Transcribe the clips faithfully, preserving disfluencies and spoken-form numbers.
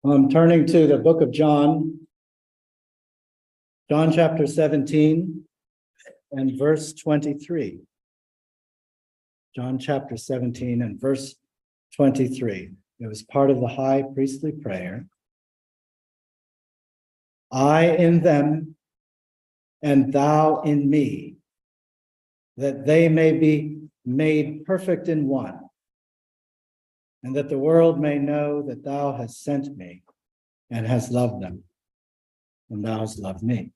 I'm turning to the book of John, John chapter seventeen and verse twenty-three. John chapter seventeen and verse twenty-three. It was part of the high priestly prayer. I in them and thou in me, that they may be made perfect in one, and that the world may know that thou hast sent me and hast loved them, and thou hast loved me.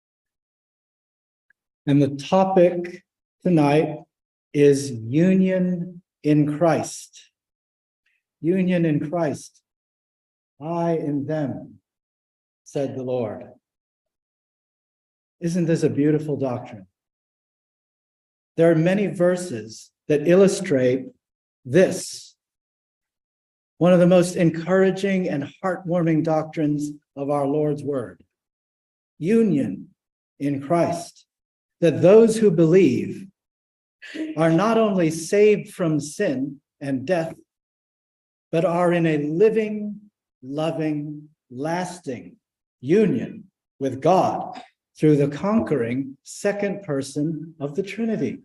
And the topic tonight is union in Christ. Union in Christ. I in them, said the Lord. Isn't this a beautiful doctrine? There are many verses that illustrate this, one of the most encouraging and heartwarming doctrines of our Lord's word. Union in Christ. That those who believe are not only saved from sin and death, but are in a living, loving, lasting union with God through the conquering second person of the Trinity.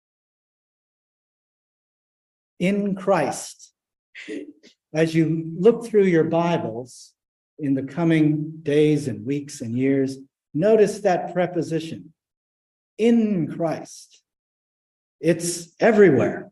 In Christ. As you look through your Bibles in the coming days and weeks and years, notice that preposition, in Christ. It's everywhere.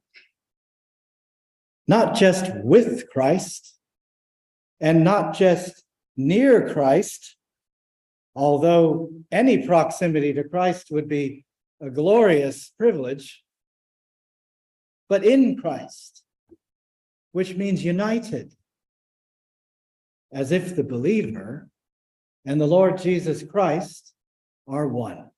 Not just with Christ, and not just near Christ, although any proximity to Christ would be a glorious privilege, but in Christ, which means united, as if the believer and the Lord Jesus Christ are one.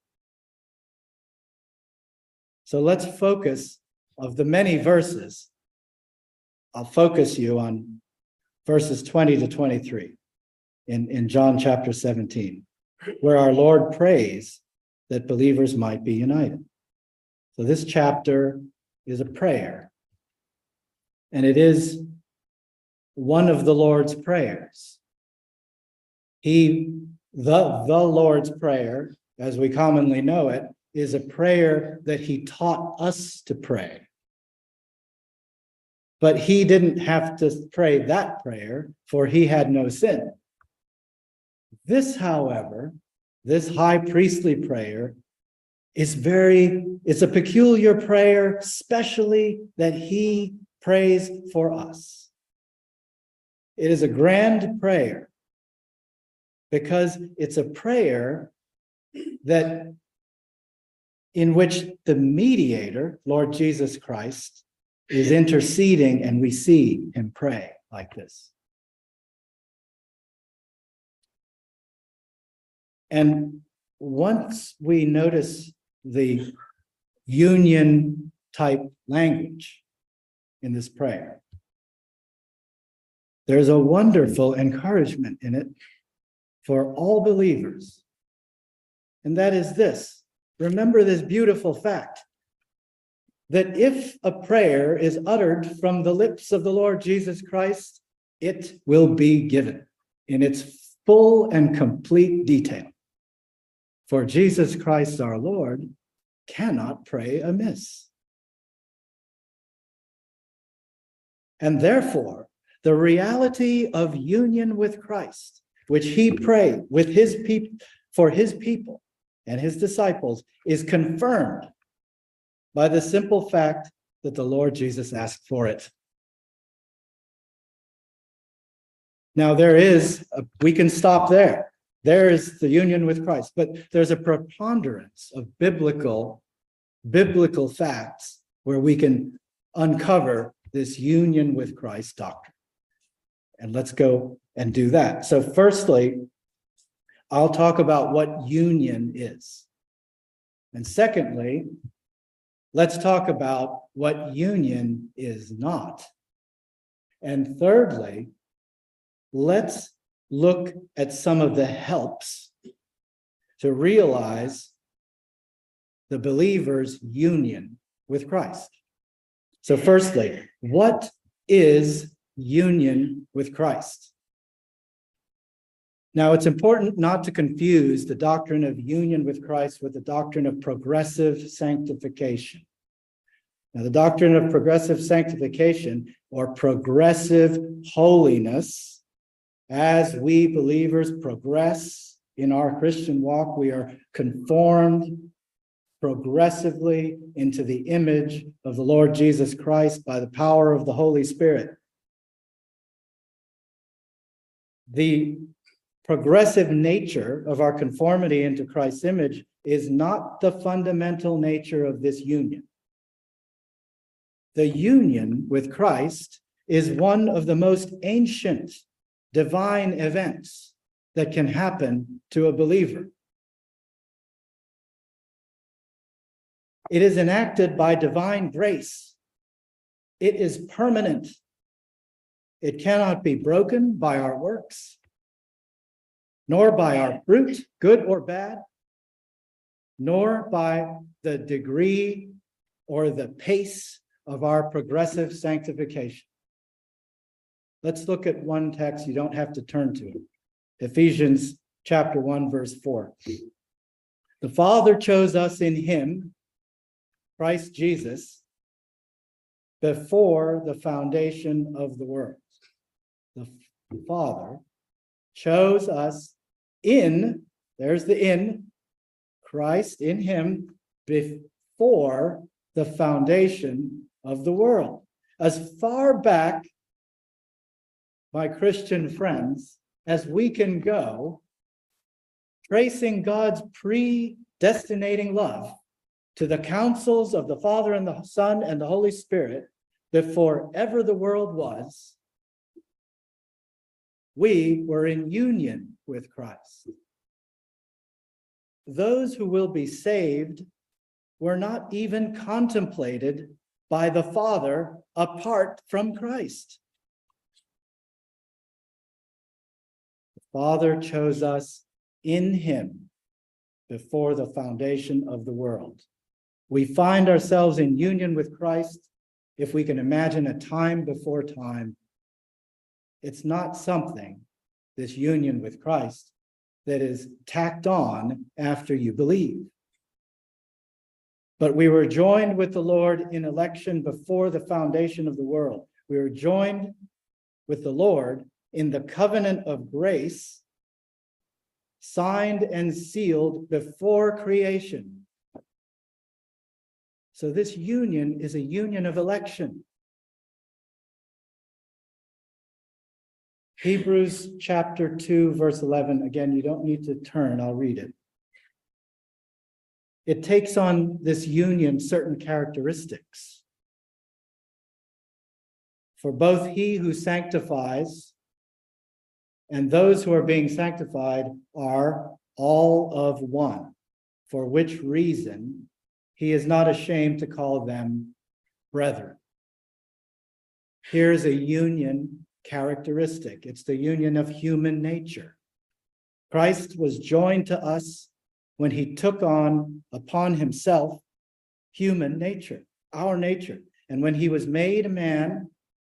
So let's focus, of the many verses, I'll focus you on verses twenty to twenty-three in, in John chapter seventeen, where our Lord prays that believers might be united. So this chapter is a prayer, and it is one of the Lord's prayers. He, the, the Lord's Prayer, as we commonly know it, is a prayer that he taught us to pray. But he didn't have to pray that prayer, for he had no sin. This, however, this high priestly prayer is very, it's a peculiar prayer, especially that he prays for us. It is a grand prayer because it's a prayer that in which the mediator, Lord Jesus Christ, is interceding, and we see him pray like this. And once we notice the union type language in this prayer, there's a wonderful encouragement in it for all believers. And that is this. Remember this beautiful fact, that if a prayer is uttered from the lips of the Lord Jesus Christ, it will be given in its full and complete detail. For Jesus Christ our Lord cannot pray amiss. And therefore, the reality of union with Christ, which he prayed with his people for his people and his disciples, is confirmed by the simple fact that the Lord Jesus asked for it. Now there is, a, we can stop there. There is the union with Christ, but there's a preponderance of biblical, biblical facts where we can uncover this union with Christ doctrine. And let's go and do that. So firstly, I'll talk about what union is. And secondly, let's talk about what union is not. And thirdly, let's look at some of the helps to realize the believer's union with Christ. So firstly, what is union with Christ? Now, it's important not to confuse the doctrine of union with Christ with the doctrine of progressive sanctification. Now, the doctrine of progressive sanctification or progressive holiness, as we believers progress in our Christian walk, we are conformed progressively into the image of the Lord Jesus Christ by the power of the Holy Spirit. The progressive nature of our conformity into Christ's image is not the fundamental nature of this union. The union with Christ is one of the most ancient divine events that can happen to a believer. It is enacted by divine grace. It is permanent. It cannot be broken by our works, nor by our fruit, good or bad, nor by the degree or the pace of our progressive sanctification. Let's look at one text. You don't have to turn to it. Ephesians chapter one, verse four. The Father chose us in him, Christ Jesus, before the foundation of the world. The Father chose us in, there's the in, Christ in him, before the foundation of the world. As far back, my Christian friends, as we can go, tracing God's predestinating love to the counsels of the Father and the Son and the Holy Spirit, before ever the world was, we were in union with Christ. Those who will be saved were not even contemplated by the Father apart from Christ. The Father chose us in him before the foundation of the world. We find ourselves in union with Christ if we can imagine a time before time. It's not something, this union with Christ, that is tacked on after you believe. But we were joined with the Lord in election before the foundation of the world. We were joined with the Lord in the covenant of grace, signed and sealed before creation. So this union is a union of election. Hebrews chapter two, verse eleven. Again, you don't need to turn, I'll read it. It takes on this union certain characteristics. For both he who sanctifies and those who are being sanctified are all of one, for which reason he is not ashamed to call them brethren. Here's a union characteristic. It's the union of human nature. Christ was joined to us when he took on upon himself human nature, our nature. And when he was made a man,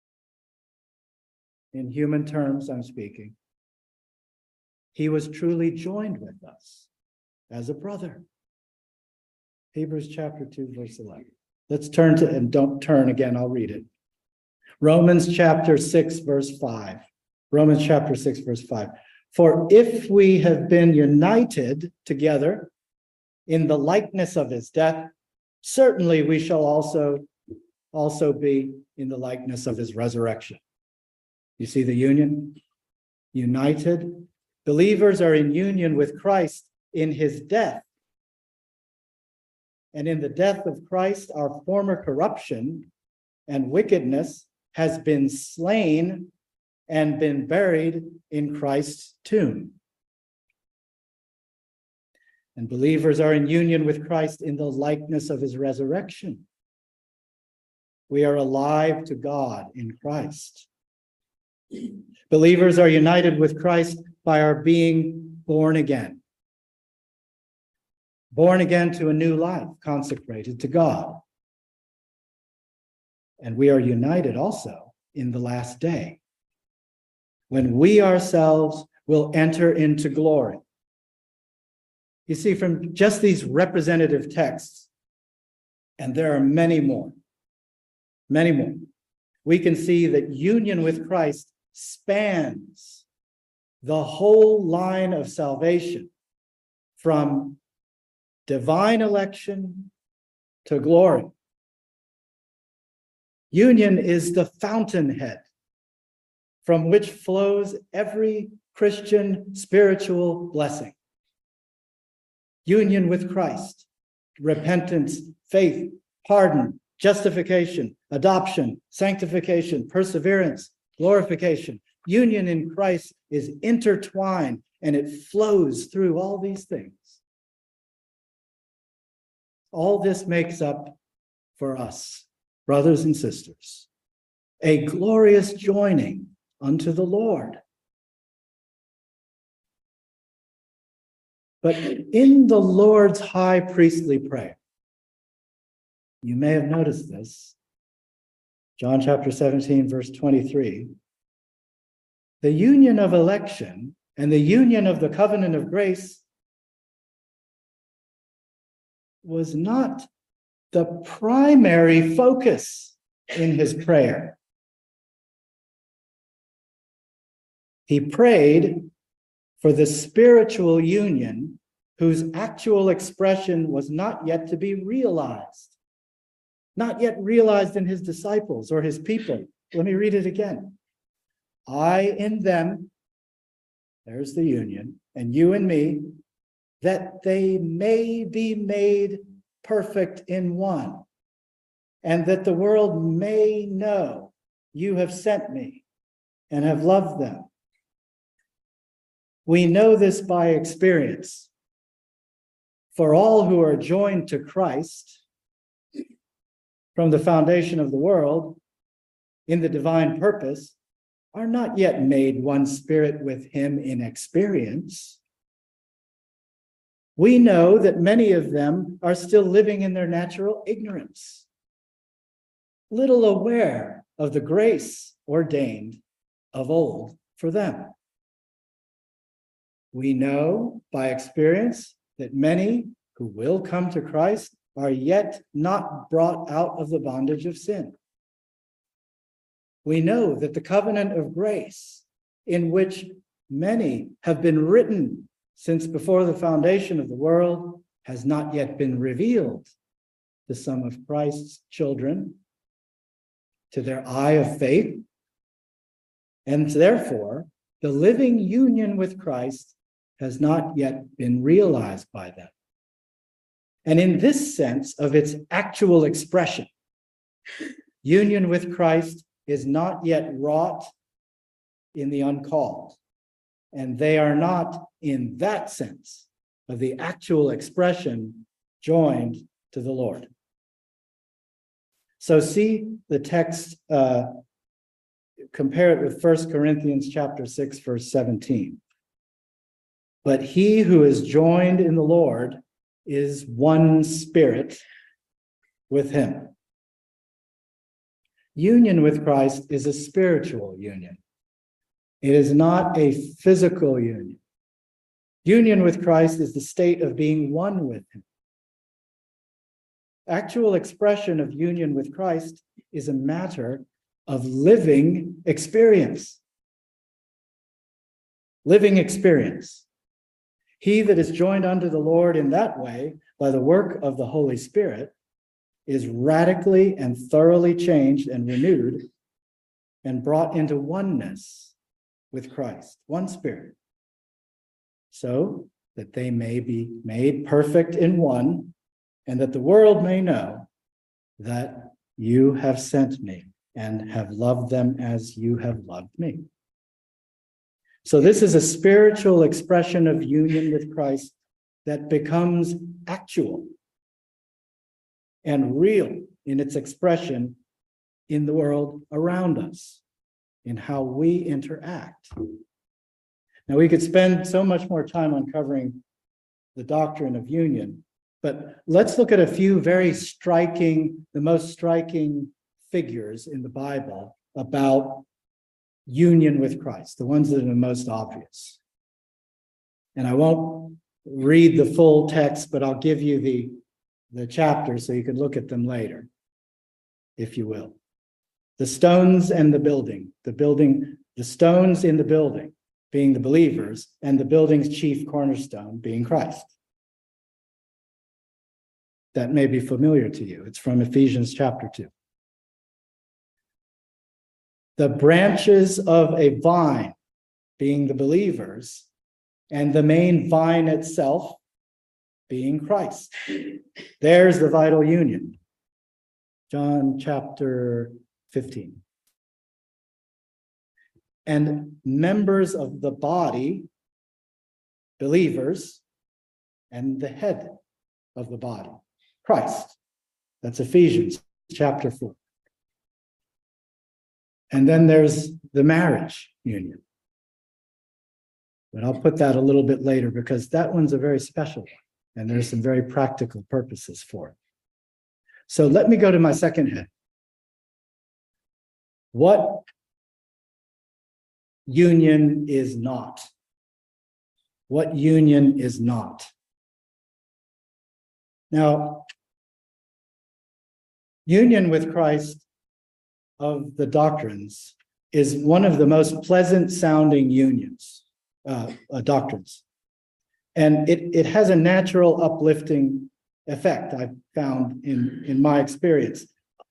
in human terms I'm speaking, he was truly joined with us as a brother. Hebrews chapter two, verse eleven. Let's turn to, and don't turn again, I'll read it. Romans chapter six, verse five. Romans chapter six, verse five. For if we have been united together in the likeness of his death, certainly we shall also, also be in the likeness of his resurrection. You see the union? United. Believers are in union with Christ in his death. And in the death of Christ, our former corruption and wickedness has been slain and been buried in Christ's tomb. And believers are in union with Christ in the likeness of his resurrection. We are alive to God in Christ. Believers are united with Christ by our being born again. Born again to a new life, consecrated to God. And we are united also in the last day, when we ourselves will enter into glory. You see, from just these representative texts, and there are many more, many more, we can see that union with Christ spans the whole line of salvation from divine election to glory. Union is the fountainhead from which flows every Christian spiritual blessing. Union with Christ, repentance, faith, pardon, justification, adoption, sanctification, perseverance, glorification. Union in Christ is intertwined and it flows through all these things. All this makes up for us, brothers and sisters, a glorious joining unto the Lord. But in the Lord's high priestly prayer, you may have noticed this, John chapter seventeen, verse twenty-three, the union of election and the union of the covenant of grace was not the primary focus in his prayer. He prayed for the spiritual union whose actual expression was not yet to be realized, not yet realized in his disciples or his people. Let me read it again. I in them, there's the union, and you and me, that they may be made perfect in one, and that the world may know you have sent me and have loved them. We know this by experience. For all who are joined to Christ from the foundation of the world in the divine purpose are not yet made one spirit with him in experience. We know that many of them are still living in their natural ignorance, little aware of the grace ordained of old for them. We know by experience that many who will come to Christ are yet not brought out of the bondage of sin. We know that the covenant of grace, in which many have been written since before the foundation of the world, has not yet been revealed to some of Christ's children, to their eye of faith, and therefore the living union with Christ has not yet been realized by them. And in this sense of its actual expression, union with Christ is not yet wrought in the uncalled, and they are not, in that sense of the actual expression, joined to the Lord. So see the text, uh, compare it with First Corinthians chapter six, verse seventeen. But he who is joined in the Lord is one spirit with him. Union with Christ is a spiritual union. It is not a physical union. Union with Christ is the state of being one with him. Actual expression of union with Christ is a matter of living experience. Living experience. He that is joined unto the Lord in that way, by the work of the Holy Spirit, is radically and thoroughly changed and renewed and brought into oneness with Christ, one spirit, so that they may be made perfect in one, and that the world may know that you have sent me and have loved them as you have loved me. So this is a spiritual expression of union with Christ that becomes actual and real in its expression in the world around us, in how we interact. Now, we could spend so much more time on covering the doctrine of union, but let's look at a few very striking, the most striking figures in the Bible about union with Christ, the ones that are the most obvious. And I won't read the full text, but I'll give you the, the chapters so you can look at them later, if you will. The stones and the building, the building, the stones in the building being the believers, and the building's chief cornerstone being Christ. That may be familiar to you. It's from Ephesians chapter two. The branches of a vine being the believers, and the main vine itself being Christ. There's the vital union. John chapter fifteen. And members of the body, believers, and the head of the body, Christ. That's Ephesians chapter four. And then there's the marriage union. But I'll put that a little bit later because that one's a very special one, and there's some very practical purposes for it. So let me go to my second head. What union is not? What union is not? Now, union with Christ of the doctrines is one of the most pleasant sounding unions, uh, uh, doctrines. And it, it has a natural uplifting effect, I've found in, in my experience.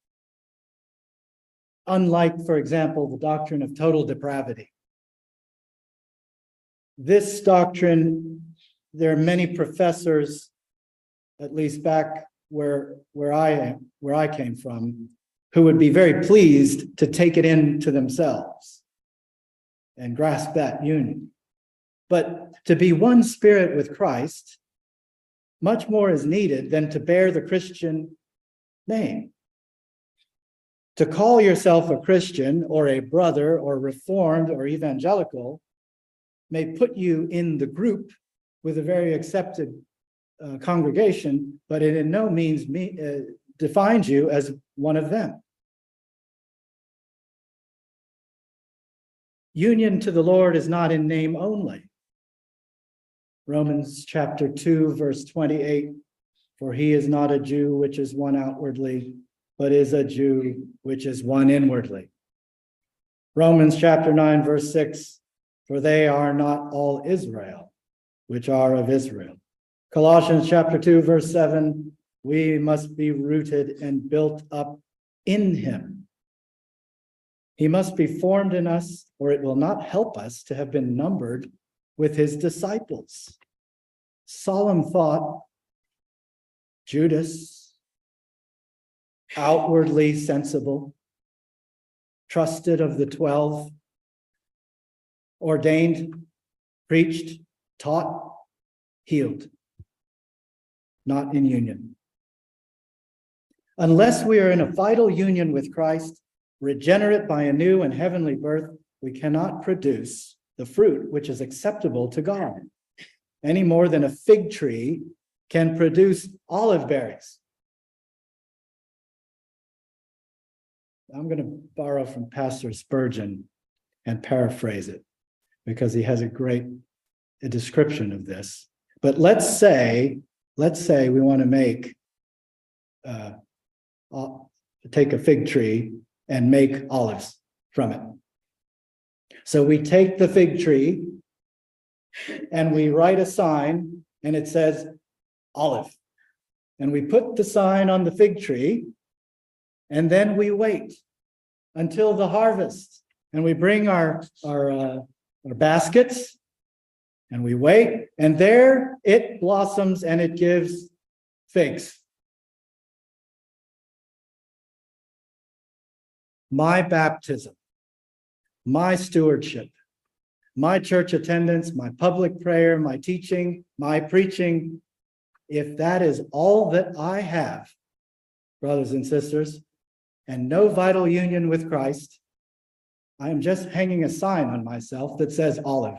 Unlike, for example, the doctrine of total depravity. This doctrine, there are many professors, at least back where, where I am, where I came from, who would be very pleased to take it into themselves and grasp that union. But to be one spirit with Christ, much more is needed than to bear the Christian name. To call yourself a Christian or a brother or Reformed or evangelical may put you in the group with a very accepted uh, congregation, but it in no means me, uh, defines you as one of them. Union to the Lord is not in name only. Romans chapter two, verse twenty-eight, for he is not a Jew which is one outwardly, but is a Jew which is one inwardly. Romans chapter nine, verse six, for they are not all Israel, which are of Israel. Colossians chapter two, verse seven, we must be rooted and built up in him. He must be formed in us, or it will not help us to have been numbered with his disciples. Solemn thought, Judas, outwardly sensible, trusted of the twelve, ordained, preached, taught, healed, not in union. Unless we are in a vital union with Christ, regenerate by a new and heavenly birth, we cannot produce the fruit which is acceptable to God, any more than a fig tree can produce olive berries. I'm going to borrow from Pastor Spurgeon and paraphrase it because he has a great a description of this. But let's say, let's say we want to make, uh, uh, take a fig tree and make olives from it. So we take the fig tree and we write a sign and it says olive. And we put the sign on the fig tree and then we wait until the harvest. And we bring our, our, uh, our baskets and we wait, and there it blossoms and it gives figs. My baptism, my stewardship, my church attendance, my public prayer, my teaching, my preaching, if that is all that I have, brothers and sisters, and no vital union with Christ, I am just hanging a sign on myself that says olive.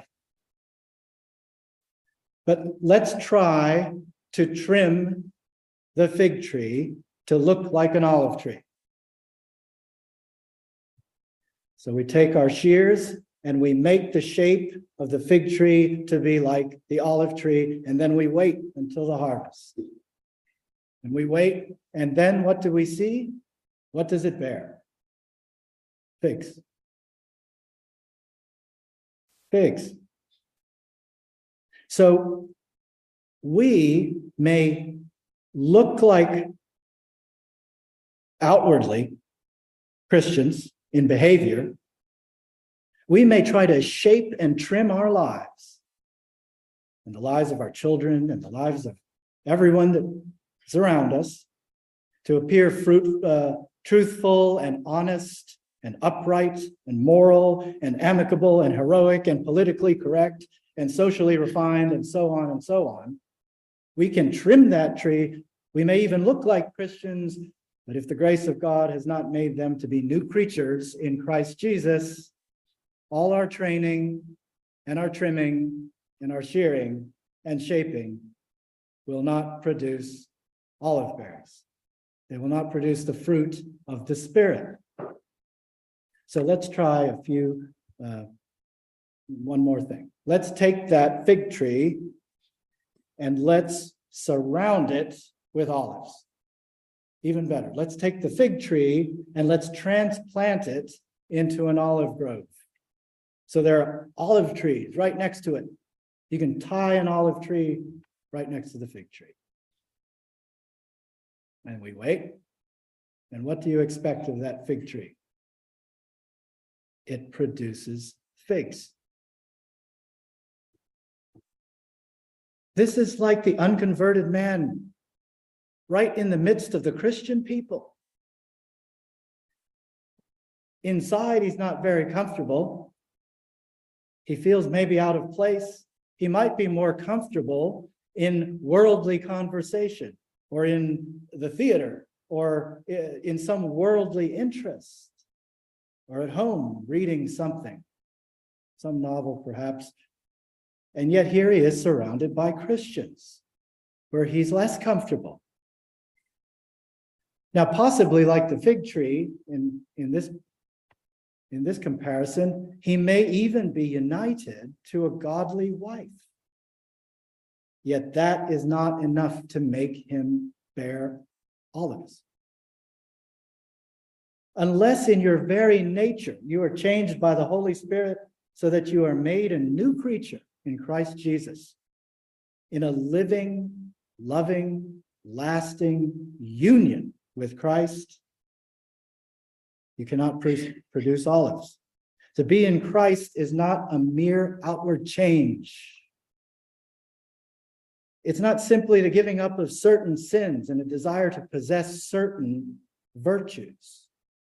But let's try to trim the fig tree to look like an olive tree. So we take our shears and we make the shape of the fig tree to be like the olive tree, and then we wait until the harvest. And we wait, and then what do we see? What does it bear? Figs. Figs. So we may look like outwardly Christians in behavior. We may try to shape and trim our lives and the lives of our children and the lives of everyone that is around us to appear fruit, uh, truthful and honest and upright and moral and amicable and heroic and politically correct and socially refined and so on and so on. We can trim that tree. We may even look like Christians, but if the grace of God has not made them to be new creatures in Christ Jesus, all our training and our trimming and our shearing and shaping will not produce olive berries. They will not produce the fruit of the Spirit. So let's try a few, uh, one more thing. Let's take that fig tree and let's surround it with olives. Even better, let's take the fig tree and let's transplant it into an olive grove. So there are olive trees right next to it. You can tie an olive tree right next to the fig tree. And we wait. And what do you expect of that fig tree? It produces figs. This is like the unconverted man right in the midst of the Christian people. Inside, he's not very comfortable. He feels maybe out of place. He might be more comfortable in worldly conversation or in the theater or in some worldly interest or at home reading something, some novel perhaps. And yet here he is surrounded by Christians where he's less comfortable. Now, possibly like the fig tree in, in, this, in this comparison, he may even be united to a godly wife. Yet that is not enough to make him bear olives. Unless in your very nature you are changed by the Holy Spirit so that you are made a new creature in Christ Jesus, in a living, loving, lasting union with Christ, you cannot produce olives. To be in Christ is not a mere outward change. It's not simply the giving up of certain sins and a desire to possess certain virtues.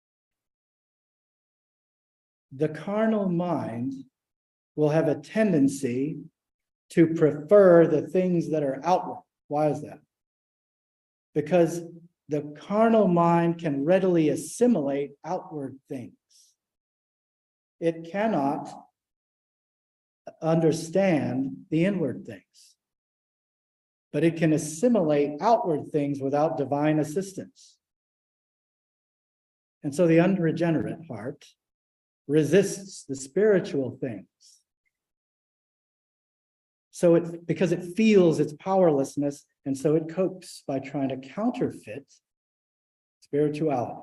The carnal mind will have a tendency to prefer the things that are outward. Why is that? Because the carnal mind can readily assimilate outward things. It cannot understand the inward things, but it can assimilate outward things without divine assistance. And so the unregenerate heart resists the spiritual things. So it, because it feels its powerlessness, and so it copes by trying to counterfeit spirituality.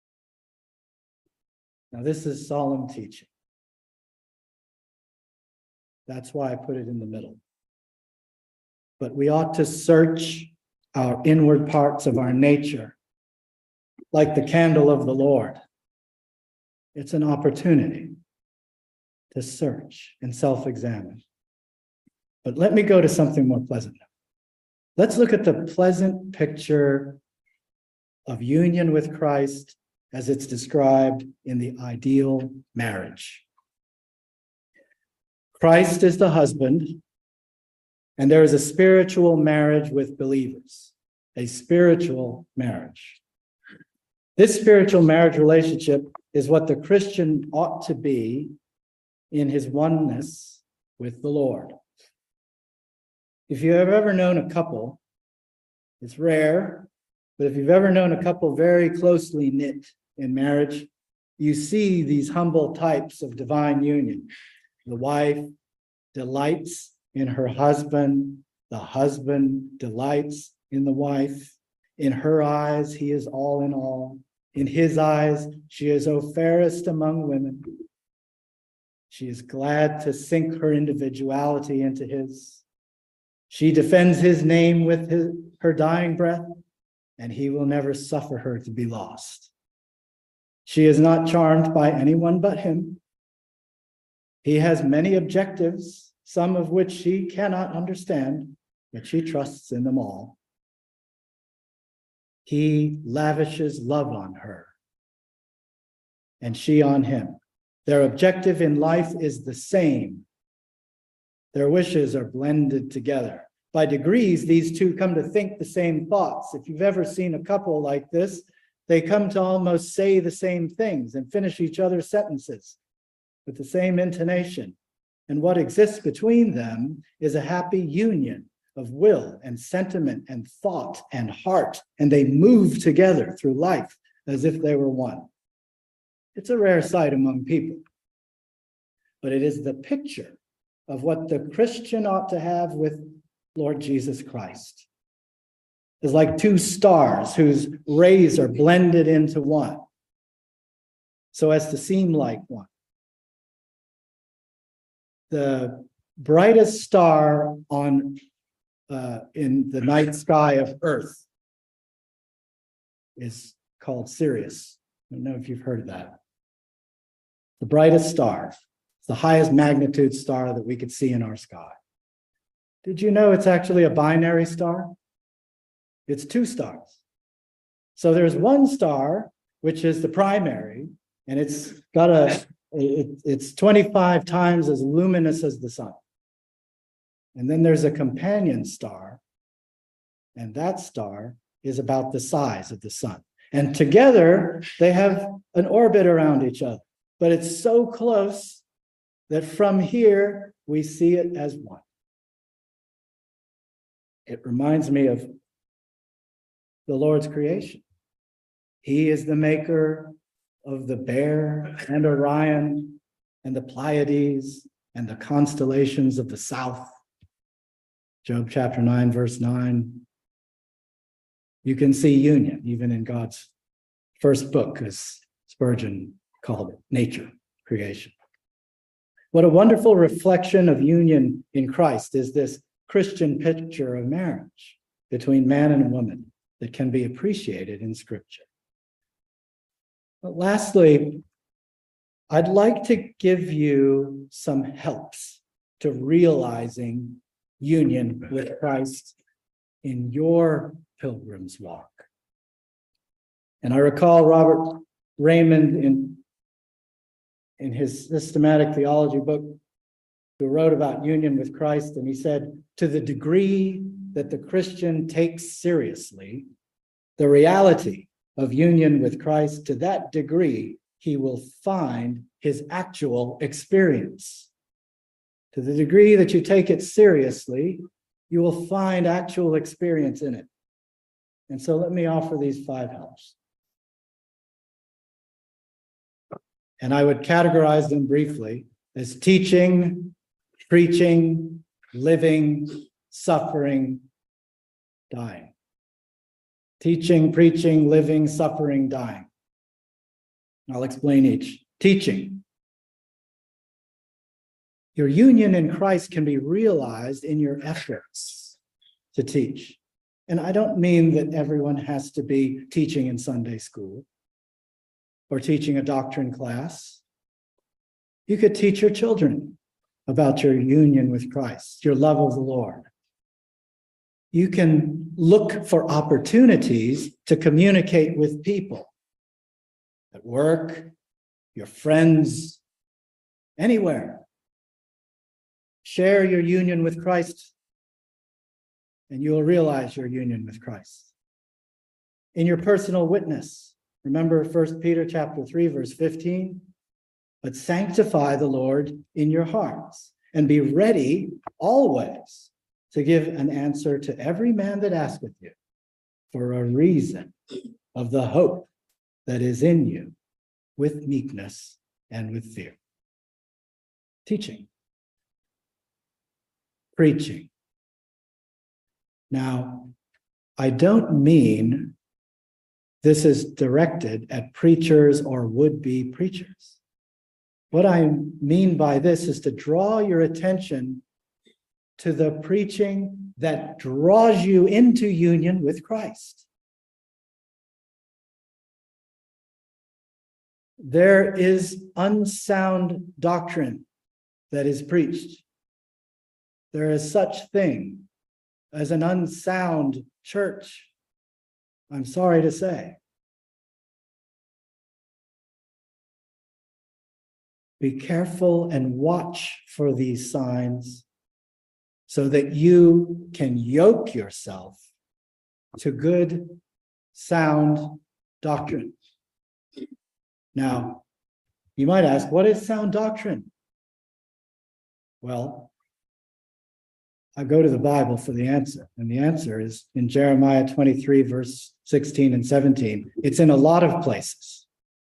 Now, this is solemn teaching. That's why I put it in the middle. But we ought to search our inward parts of our nature like the candle of the Lord. It's an opportunity to search and self-examine. But let me go to something more pleasant now. Let's look at the pleasant picture of union with Christ as it's described in the ideal marriage. Christ is the husband, and there is a spiritual marriage with believers, a spiritual marriage. This spiritual marriage relationship is what the Christian ought to be in his oneness with the Lord. If you have ever known a couple, it's rare, but if you've ever known a couple very closely knit in marriage, you see these humble types of divine union. The wife delights in her husband. The husband delights in the wife. In her eyes, he is all in all. In his eyes, she is, O fairest among women. She is glad to sink her individuality into his. She defends his name with his, her dying breath, and he will never suffer her to be lost. She is not charmed by anyone but him. He has many objectives, some of which she cannot understand, but she trusts in them all. He lavishes love on her, and she on him. Their objective in life is the same. Their wishes are blended together. By degrees, these two come to think the same thoughts. If you've ever seen a couple like this, they come to almost say the same things and finish each other's sentences with the same intonation. And what exists between them is a happy union of will and sentiment and thought and heart, and they move together through life as if they were one. It's a rare sight among people, but it is the picture of what the Christian ought to have with Lord Jesus Christ. It's like two stars whose rays are blended into one, so as to seem like one. The brightest star on uh, in the night sky of Earth is called Sirius. I don't know if you've heard of that. The brightest star. It's the highest magnitude star that we could see in our sky. Did you know it's actually a binary star? It's two stars. So there's one star, which is the primary, and it's got a, it, it's twenty-five times as luminous as the sun. And then there's a companion star, and that star is about the size of the sun. And together, they have an orbit around each other. But it's so close that from here, we see it as one. It reminds me of the Lord's creation. He is the maker of the Bear and Orion and the Pleiades and the constellations of the south. Job chapter nine, verse nine. You can see union even in God's first book, as Spurgeon called it, nature, creation. What a wonderful reflection of union in Christ is this Christian picture of marriage between man and woman that can be appreciated in Scripture. But lastly, I'd like to give you some helps to realizing union with Christ in your pilgrim's walk. And I recall Robert Raymond in, in his systematic theology book, who wrote about union with Christ, and he said, to the degree that the Christian takes seriously the reality of union with Christ, to that degree, he will find his actual experience. To the degree that you take it seriously, you will find actual experience in it. And so let me offer these five helps. And I would categorize them briefly as teaching, preaching, living, suffering, dying. Teaching, preaching, living, suffering, dying. I'll explain each. Teaching. Your union in Christ can be realized in your efforts to teach. And I don't mean that everyone has to be teaching in Sunday school or teaching a doctrine class. You could teach your children about your union with Christ, your love of the Lord. You can look for opportunities to communicate with people at work, your friends, anywhere. Share your union with Christ, and you will realize your union with Christ. In your personal witness, remember First Peter chapter three, verse fifteen, but sanctify the Lord in your hearts, and be ready always to give an answer to every man that asketh you for a reason of the hope that is in you with meekness and with fear. Teaching. Preaching. Now, I don't mean this is directed at preachers or would-be preachers. What I mean by this is to draw your attention to the preaching that draws you into union with Christ. There is unsound doctrine that is preached. There is such thing as an unsound church, I'm sorry to say. Be careful and watch for these signs so that you can yoke yourself to good, sound doctrine. Now, you might ask, what is sound doctrine? Well, I go to the Bible for the answer, and the answer is in Jeremiah twenty-three, verse sixteen and seventeen. It's in a lot of places,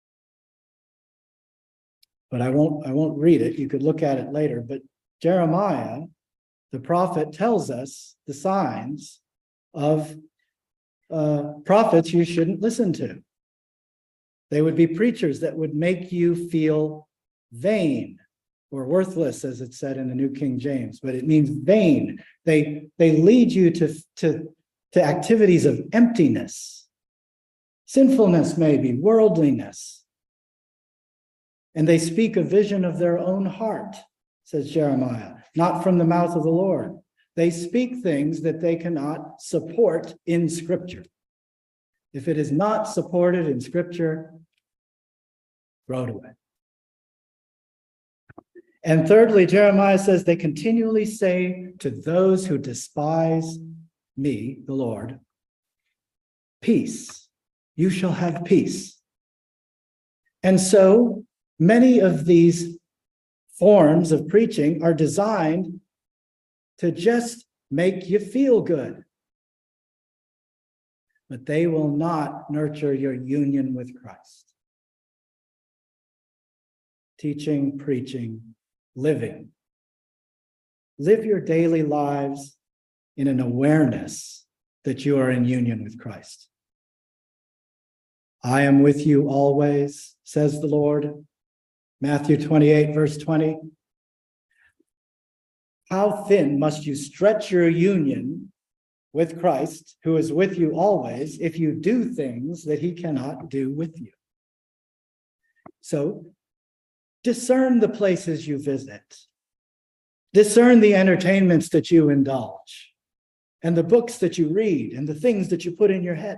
but I won't, I won't read it. You could look at it later, but Jeremiah, the prophet, tells us the signs of uh, prophets you shouldn't listen to. They would be preachers that would make you feel vain or worthless, as it said in the New King James, but it means vain. They, they lead you to, to, to activities of emptiness, sinfulness maybe, worldliness. And they speak a vision of their own heart, says Jeremiah, not from the mouth of the Lord. They speak things that they cannot support in Scripture. If it is not supported in Scripture, throw it away. And thirdly, Jeremiah says they continually say to those who despise me, the Lord, peace, you shall have peace. And so many of these forms of preaching are designed to just make you feel good. But they will not nurture your union with Christ. Teaching, preaching, living. Live your daily lives in an awareness that you are in union with Christ. I am with you always, says the Lord. Matthew twenty-eight, verse twenty. How thin must you stretch your union with Christ, who is with you always, if you do things that he cannot do with you? So, discern the places you visit. Discern the entertainments that you indulge, and the books that you read, and the things that you put in your head.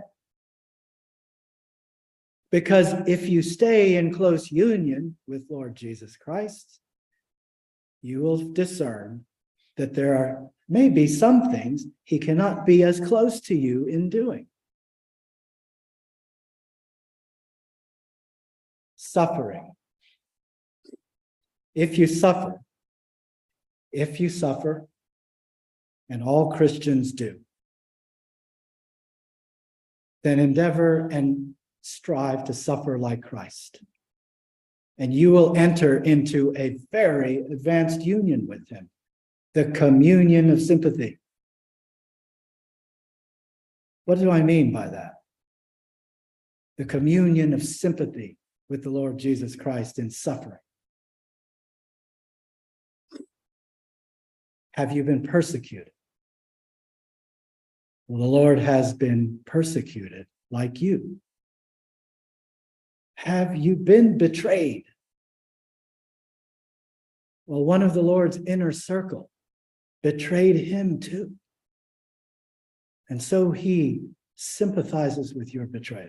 Because if you stay in close union with Lord Jesus Christ, you will discern that there are maybe some things he cannot be as close to you in doing. Suffering. If you suffer, if you suffer, and all Christians do, then endeavor and strive to suffer like Christ. And you will enter into a very advanced union with him, the communion of sympathy. What do I mean by that? The communion of sympathy with the Lord Jesus Christ in suffering. Have you been persecuted? Well, the Lord has been persecuted like you. Have you been betrayed? Well, one of the Lord's inner circle betrayed him too. And so he sympathizes with your betrayal.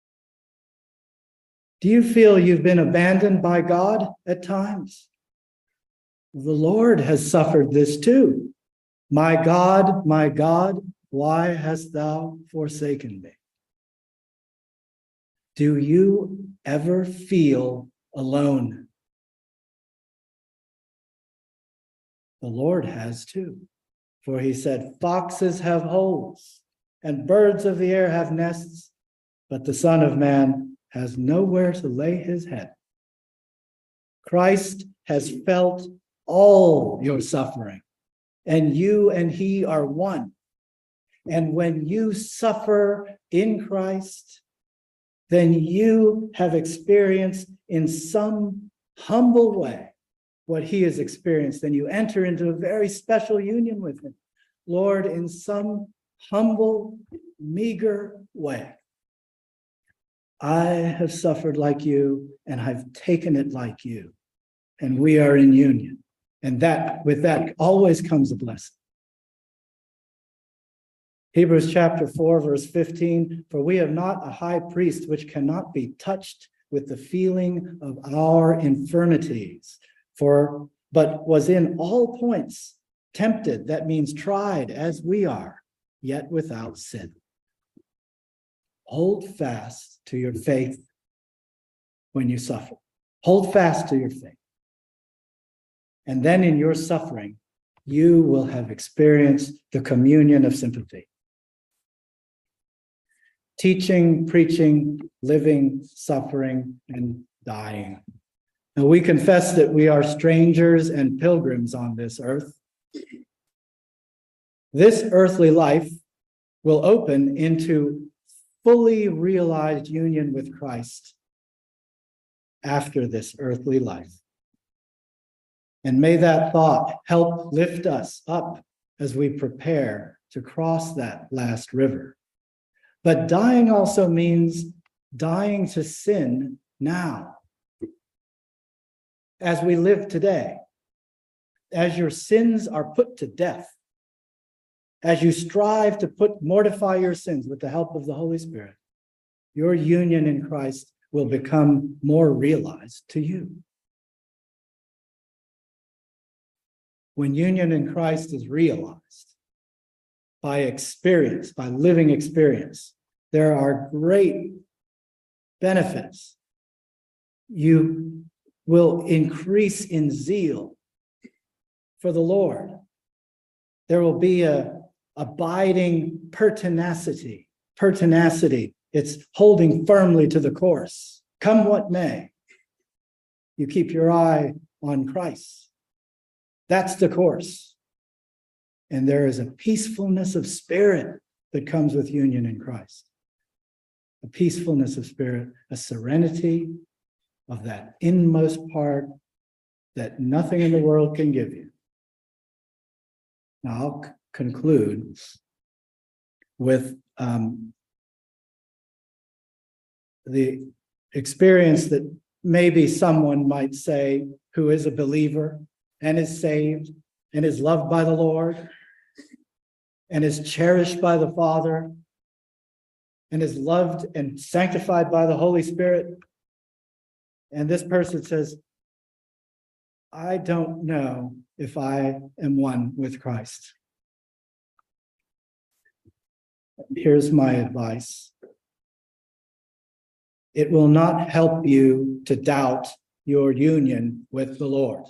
Do you feel you've been abandoned by God at times? The Lord has suffered this too. My God, my God, why hast thou forsaken me? Do you ever feel alone? The Lord has too. For he said, foxes have holes and birds of the air have nests, but the Son of Man has nowhere to lay his head. Christ has felt all your suffering, and you and he are one. And when you suffer in Christ, then you have experienced in some humble way what he has experienced, and you enter into a very special union with him. Lord, in some humble, meager way, I have suffered like you, and I've taken it like you, and we are in union. And that, with that, always comes a blessing. Hebrews chapter four, verse fifteen, for we have not a high priest which cannot be touched with the feeling of our infirmities, for but was in all points tempted, that means tried as we are, yet without sin. Hold fast to your faith when you suffer. Hold fast to your faith. And then in your suffering, you will have experienced the communion of sympathy. Teaching, preaching, living, suffering, and dying. Now we confess that we are strangers and pilgrims on this earth. This earthly life will open into fully realized union with Christ after this earthly life. And may that thought help lift us up as we prepare to cross that last river. But dying also means dying to sin now. As we live today, as your sins are put to death, as you strive to put mortify your sins with the help of the Holy Spirit, your union in Christ will become more realized to you. When union in Christ is realized by experience, by living experience, there are great benefits. You will increase in zeal for the Lord. There will be a abiding pertinacity. Pertinacity, it's holding firmly to the course. Come what may, you keep your eye on Christ. That's the course. And there is a peacefulness of spirit that comes with union in Christ. A peacefulness of spirit, a serenity of that inmost part that nothing in the world can give you. Now I'll c- conclude with um, the experience that maybe someone might say who is a believer and is saved and is loved by the Lord and is cherished by the Father and is loved and sanctified by the Holy Spirit. And this person says, I don't know if I am one with Christ. Here's my advice. It will not help you to doubt your union with the Lord.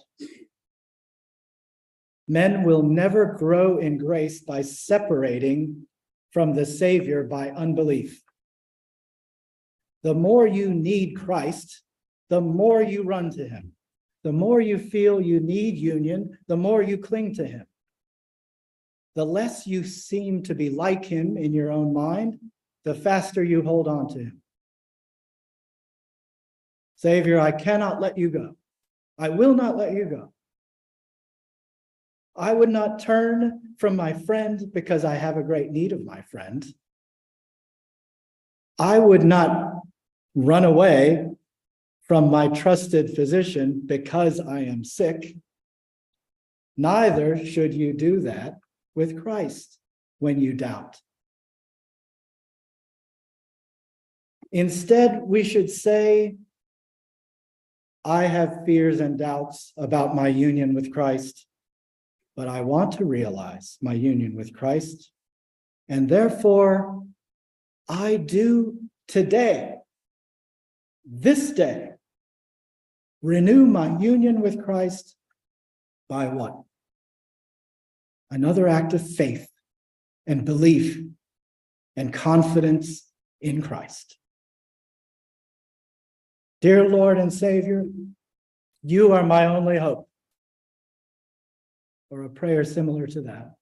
Men will never grow in grace by separating from the Savior by unbelief. The more you need Christ, the more you run to him. The more you feel you need union, the more you cling to him. The less you seem to be like him in your own mind, the faster you hold on to him. Savior, I cannot let you go. I will not let you go. I would not turn from my friend because I have a great need of my friend. I would not run away from my trusted physician because I am sick. Neither should you do that with Christ when you doubt. Instead, we should say, I have fears and doubts about my union with Christ, but I want to realize my union with Christ, and therefore I do today, this day, renew my union with Christ by what? Another act of faith and belief and confidence in Christ. Dear Lord and Savior, You are my only hope. Or a prayer similar to that.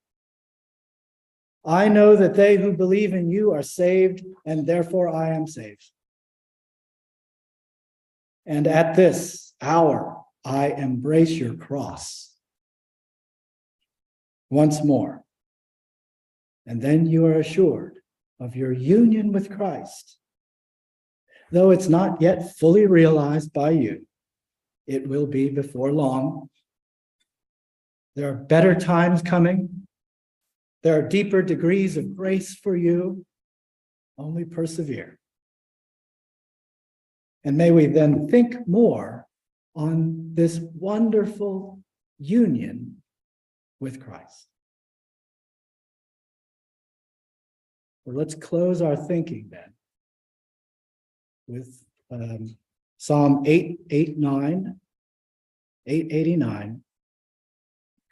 I know that they who believe in you are saved, and therefore I am saved. And at this hour, I embrace your cross. Once more. And then you are assured of your union with Christ. Though it's not yet fully realized by you, it will be before long. There are better times coming. There are deeper degrees of grace for you. Only persevere. And may we then think more on this wonderful union with Christ. Well, let's close our thinking then with um, Psalm eight eighty-nine, eight eighty-nine.